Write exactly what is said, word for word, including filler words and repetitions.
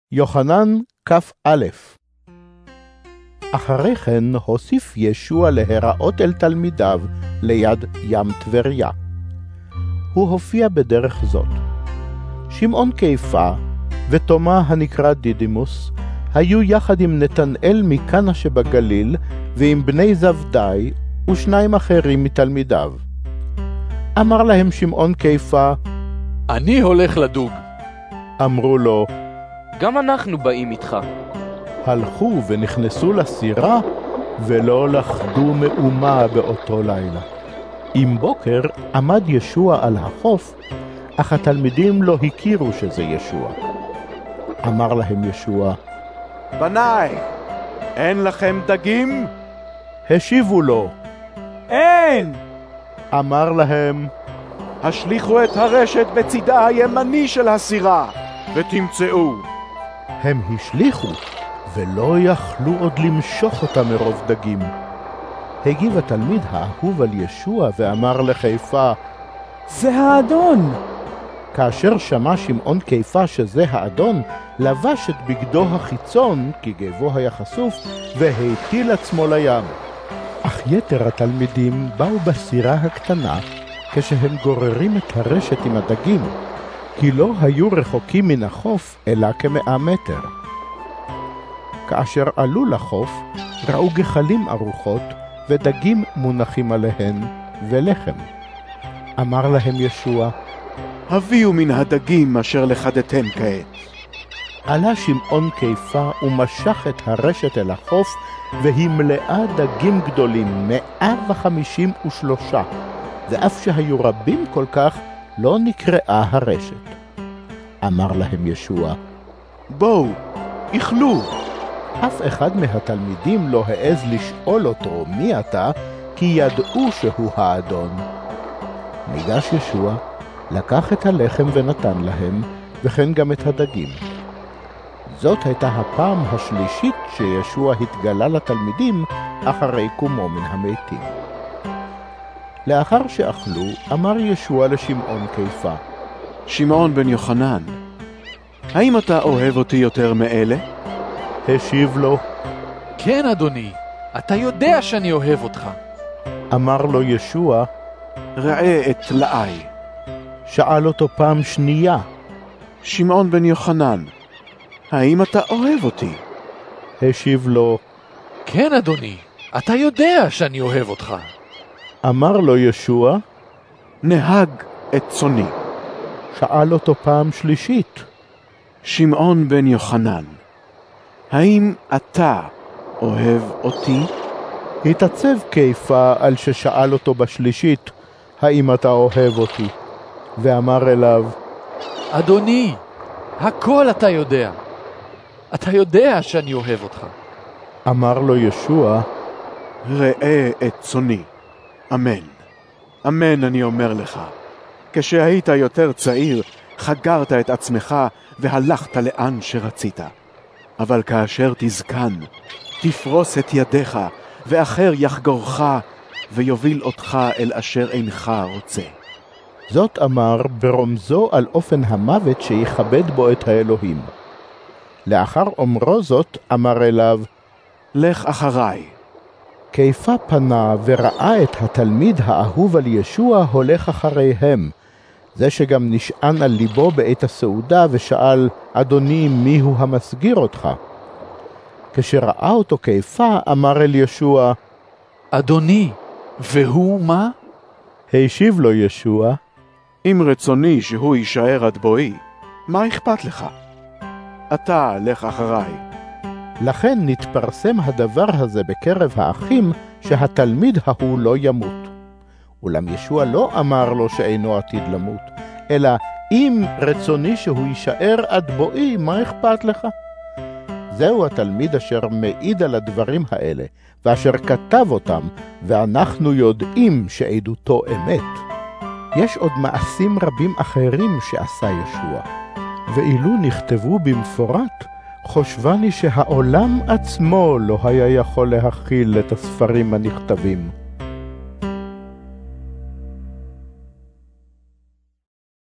יוחנן כ"א. אחרי כן הוסיף ישוע להיראות אל תלמידיו ליד ים טבריה. הוא הופיע בדרך זאת. שמעון קיפה ותומה הנקרא דידימוס היו יחד עם נתנאל מקנה שבגליל ועם בני זבדי ושניים אחרים מתלמידיו. אמר להם שמעון קיפה, אני הולך לדוג. אמרו לו, גם אנחנו באים איתך. הלכו ונכנסו לסירה ולא לכדו מאומה באותו לילה. עם בוקר עמד ישוע על החוף, אך התלמידים לא הכירו שזה ישוע. אמר להם ישוע, בניי, אין לכם דגים? השיבו לו, אין! אמר להם, השליכו את הרשת בצידה הימני של הסירה, ותמצאו. הם השליכו, ולא יכלו עוד למשוך אותה מרוב דגים. הגיב התלמיד האהוב על ישוע ואמר לחיפה, זה האדון. כאשר שמע שמעון קיפה שזה האדון, לבש את בגדו החיצון, כי גבו היה חשוף, והטיל עצמו לים. אך יתר התלמידים באו בסירה הקטנה, כשהם גוררים את הרשת עם הדגים, כי לא היו רחוקים מן החוף, אלא כמאה מטר. כאשר עלו לחוף, ראו גחלים ארוחות, ודגים מונחים עליהן, ולחם. אמר להם ישוע, הביאו מן הדגים אשר לחדתם כעת. עלה שמעון קיפה ומשך את הרשת אל החוף, והיא מלאה דגים גדולים, מאה וחמישים ושלושה, ואף שהיו רבים כל כך, לא נקראה הרשת. אמר להם ישוע, בואו, איכלו. אף אחד מהתלמידים לא העז לשאול אותו מי אתה, כי ידעו שהוא האדון. ניגש ישוע, לקח את הלחם ונתן להם, וכן גם את הדגים. זאת הייתה הפעם השלישית שישוע התגלה לתלמידים אחרי קומו מן המתים. לאחר שאכלו, אמר ישוע לשמעון קיפה, שמעון בן יוחנן, האם אתה אוהב אותי יותר מאלה? השיב לו, כן אדוני, אתה יודע שאני אוהב אותך. אמר לו ישוע, ראה את תלאי. שאל אותו פעם שנייה, שמעון בן יוחנן, האם אתה אוהב אותי? השיב לו, כן אדוני, אתה יודע שאני אוהב אותך. אמר לו ישוע, נהג את צוני. שאל אותו פעם שלישית, שמעון בן יוחנן, האם אתה אוהב אותי? התעצב קיפה על ששאל אותו בשלישית, האם אתה אוהב אותי? ואמר אליו, אדוני, הכל אתה יודע. אתה יודע שאני אוהב אותך. אמר לו ישוע, ראה את צוני. אמן. אמן אני אומר לך. כשהיית יותר צעיר, חגרת את עצמך והלכת לאן שרצית. אבל כאשר תזקן, תפרוס את ידיך, ואחר יחגורך, ויוביל אותך אל אשר אינך רוצה. זאת אמר ברומזו על אופן המוות שיכבד בו את האלוהים. לאחר אומרו זאת, אמר אליו, לך אחריי. קיפה פנה וראה את התלמיד האהוב על ישוע הולך אחריהם, זה שגם נשען על ליבו בעת הסעודה ושאל, אדוני, מי הוא המסגיר אותך? כשראה אותו קיפה, אמר אל ישוע, אדוני, והוא מה? השיב לו ישוע, אם רצוני שהוא יישאר עד בואי, מה אכפת לך? אתה לך אחריי. לכן נתפרסם הדבר הזה בקרב האחים, שהתלמיד ההוא לא ימות. אולם ישוע לא אמר לו שאינו עתיד למות, אלא אם רצוני שהוא יישאר עד בואי, מה אכפת לך? זהו התלמיד אשר מעיד על הדברים האלה, ואשר כתב אותם, ואנחנו יודעים שעדותו אמת. יש עוד מעשים רבים אחרים שעשה ישוע, ואילו נכתבו במפורט, חושבני שהעולם עצמו לא היה יכול להכיל את הספרים הנכתבים.